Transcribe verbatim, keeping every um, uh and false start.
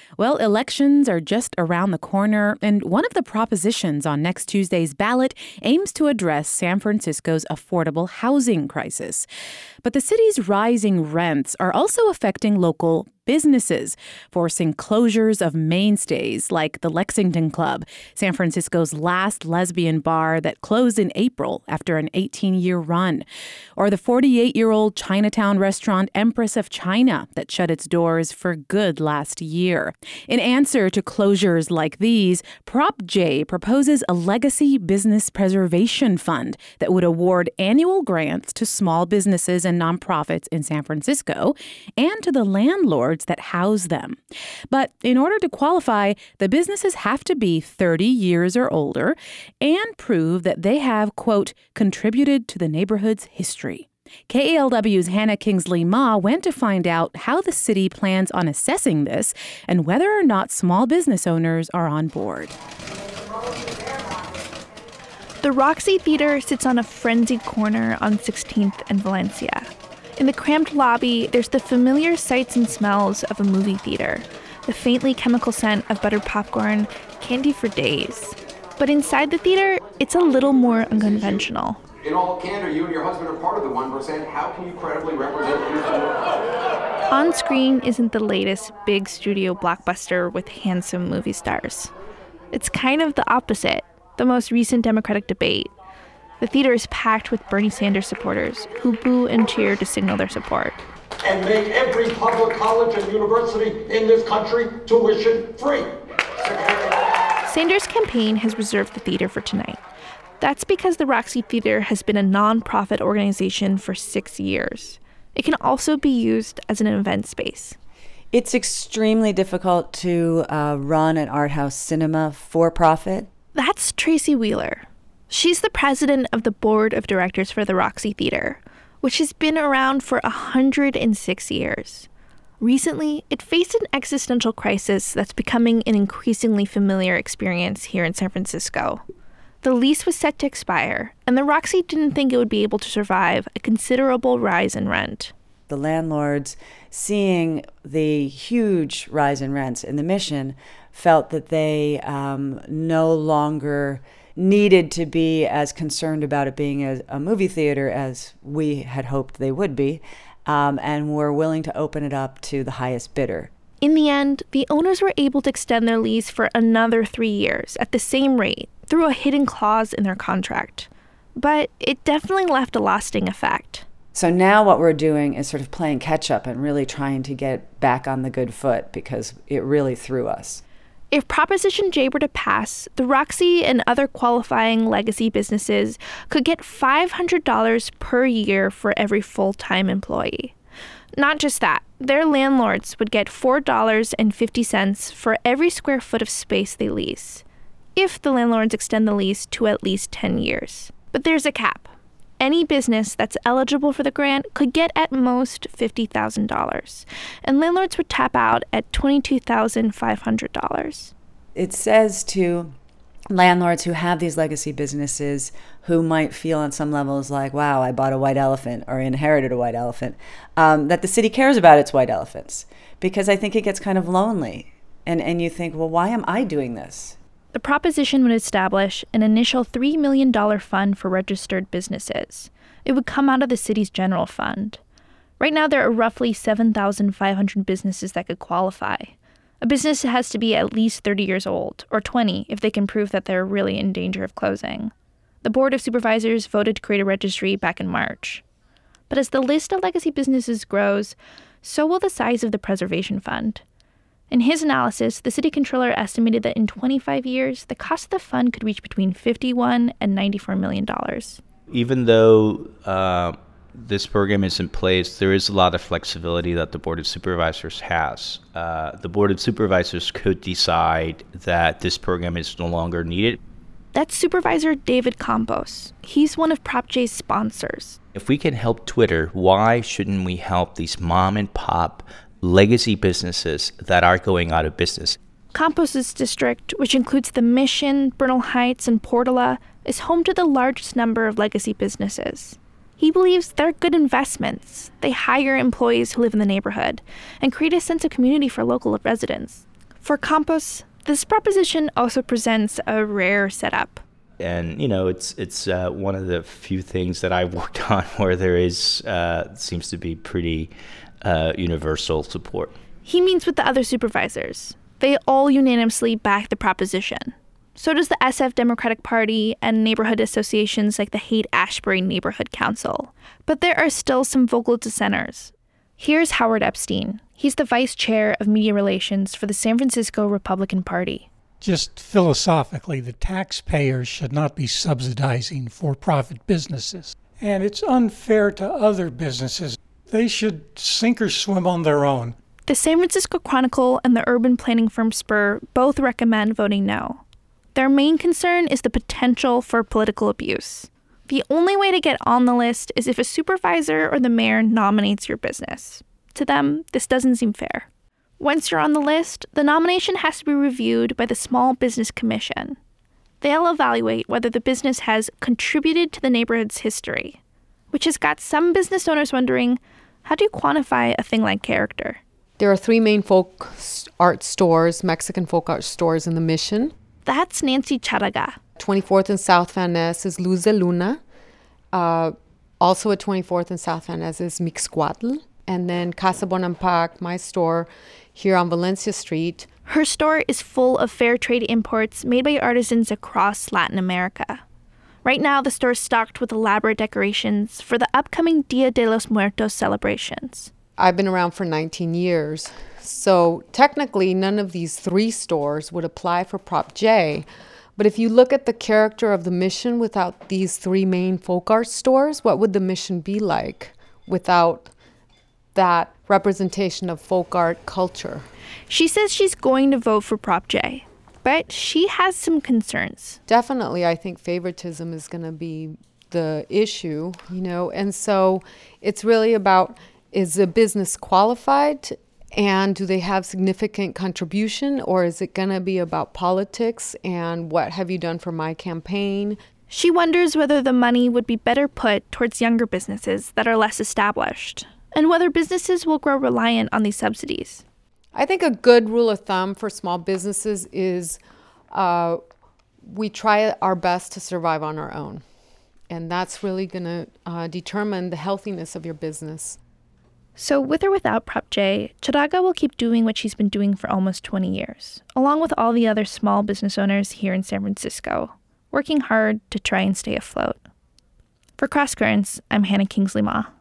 Well, elections are just around the corner, and one of the propositions on next Tuesday's ballot aims to address San Francisco's affordable housing crisis. But the city's rising rents are also affecting local businesses, forcing closures of mainstays like the Lexington Club, San Francisco's last lesbian bar that closed in April after an eighteen-year run, or the forty-eight-year-old Chinatown restaurant Empress of China that shut its doors for good last year. In answer to closures like these, Prop J proposes a legacy business preservation fund that would award annual grants to small businesses and nonprofits in San Francisco and to the landlords that house them. But in order to qualify, the businesses have to be thirty years or older and prove that they have, quote, contributed to the neighborhood's history. K A L W's Hannah Kingsley Ma went to find out how the city plans on assessing this and whether or not small business owners are on board. The Roxy Theater sits on a frenzied corner on sixteenth and Valencia. In the cramped lobby, there's the familiar sights and smells of a movie theater, the faintly chemical scent of buttered popcorn, candy for days. But inside the theater, it's a little more unconventional. In all candor, you and your husband are part of the one percent. How can you credibly represent yourself? On screen isn't the latest big studio blockbuster with handsome movie stars. It's kind of the opposite, the most recent Democratic debate. The theater is packed with Bernie Sanders supporters who boo and cheer to signal their support. And make every public college and university in this country tuition free. Sanders' campaign has reserved the theater for tonight. That's because the Roxy Theater has been a nonprofit organization for six years. It can also be used as an event space. It's extremely difficult to uh, run an art house cinema for profit. That's Tracy Wheeler. She's the president of the board of directors for the Roxy Theater, which has been around for one hundred six years. Recently, it faced an existential crisis that's becoming an increasingly familiar experience here in San Francisco. The lease was set to expire, and the Roxy didn't think it would be able to survive a considerable rise in rent. The landlords, seeing the huge rise in rents in the Mission, felt that they um, no longer needed to be as concerned about it being a, a movie theater as we had hoped they would be, um, and were willing to open it up to the highest bidder. In the end, the owners were able to extend their lease for another three years at the same rate through a hidden clause in their contract. But it definitely left a lasting effect. So now what we're doing is sort of playing catch up and really trying to get back on the good foot because it really threw us. If Proposition J were to pass, the Roxy and other qualifying legacy businesses could get five hundred dollars per year for every full-time employee. Not just that, their landlords would get four dollars and fifty cents for every square foot of space they lease, if the landlords extend the lease to at least ten years. But there's a cap. Any business that's eligible for the grant could get at most fifty thousand dollars, and landlords would tap out at twenty-two thousand five hundred dollars. It says to landlords who have these legacy businesses who might feel on some levels like, wow, I bought a white elephant or inherited a white elephant, um, that the city cares about its white elephants, because I think it gets kind of lonely. And, and you think, well, why am I doing this? The proposition would establish an initial three million dollars fund for registered businesses. It would come out of the city's general fund. Right now, there are roughly seven thousand five hundred businesses that could qualify. A business has to be at least thirty years old, or twenty if they can prove that they're really in danger of closing. The Board of Supervisors voted to create a registry back in March. But as the list of legacy businesses grows, so will the size of the preservation fund. In his analysis, the city controller estimated that in twenty-five years, the cost of the fund could reach between fifty-one and ninety-four million dollars. Even though uh, this program is in place, there is a lot of flexibility that the Board of Supervisors has. Uh, the Board of Supervisors could decide that this program is no longer needed. That's Supervisor David Campos. He's one of Prop J's sponsors. If we can help Twitter, why shouldn't we help these mom and pop legacy businesses that are going out of business? Campos's district, which includes the Mission, Bernal Heights, and Portola, is home to the largest number of legacy businesses. He believes they're good investments. They hire employees who live in the neighborhood and create a sense of community for local residents. For Campos, this proposition also presents a rare setup. And, you know, it's it's uh, one of the few things that I've worked on where there is, uh, seems to be pretty uh, universal support. He meets with the other supervisors. They all unanimously back the proposition. So does the S F Democratic Party and neighborhood associations like the Haight-Ashbury Neighborhood Council. But there are still some vocal dissenters. Here's Howard Epstein. He's the vice chair of media relations for the San Francisco Republican Party. Just philosophically, the taxpayers should not be subsidizing for-profit businesses. And it's unfair to other businesses. They should sink or swim on their own. The San Francisco Chronicle and the urban planning firm Spur both recommend voting no. Their main concern is the potential for political abuse. The only way to get on the list is if a supervisor or the mayor nominates your business. To them, this doesn't seem fair. Once you're on the list, the nomination has to be reviewed by the Small Business Commission. They'll evaluate whether the business has contributed to the neighborhood's history, which has got some business owners wondering, how do you quantify a thing like character? There are three main folk art stores, Mexican folk art stores in the Mission. That's Nancy Charaga. twenty-fourth and South Van Ness is Luz de Luna. Uh, also at twenty-fourth and South Van Ness is Mixcuatl. And then Casa Bonampak, my store, here on Valencia Street. Her store is full of fair trade imports made by artisans across Latin America. Right now, the store is stocked with elaborate decorations for the upcoming Dia de los Muertos celebrations. I've been around for nineteen years, so technically none of these three stores would apply for Prop J. But if you look at the character of the Mission without these three main folk art stores, what would the Mission be like without that representation of folk art culture? She says she's going to vote for Prop J, but she has some concerns. Definitely, I think favoritism is going to be the issue, you know, and so it's really about, is the business qualified and do they have significant contribution, or is it going to be about politics and what have you done for my campaign? She wonders whether the money would be better put towards younger businesses that are less established, and whether businesses will grow reliant on these subsidies. I think a good rule of thumb for small businesses is uh, we try our best to survive on our own. And that's really going to uh, determine the healthiness of your business. So with or without Prop J, Charaga will keep doing what she's been doing for almost twenty years, along with all the other small business owners here in San Francisco, working hard to try and stay afloat. For Cross Currents, I'm Hannah Kingsley Ma.